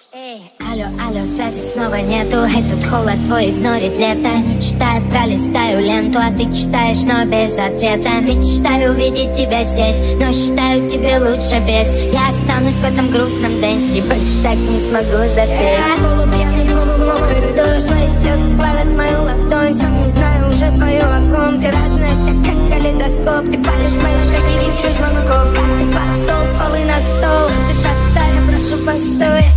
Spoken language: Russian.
Эй, алло, алло, связи снова нету. Этот холод твой игнорит лето. Не читаю, пролистаю ленту, а ты читаешь, но без ответа. Мечтаю увидеть тебя здесь, но считаю, тебе лучше без. Я останусь в этом грустном дэнсе, больше так не смогу запеть. Полупьяный, полумокрый дождь, мои слезы плавят мою ладонь. Сам не знаю, уже пою о ком. Ты разная, вся как калейдоскоп. Ты палишь мои шаги, не чуть звонков. Карты под стол, с полы на стол. Сейчас встань, прошу, постой.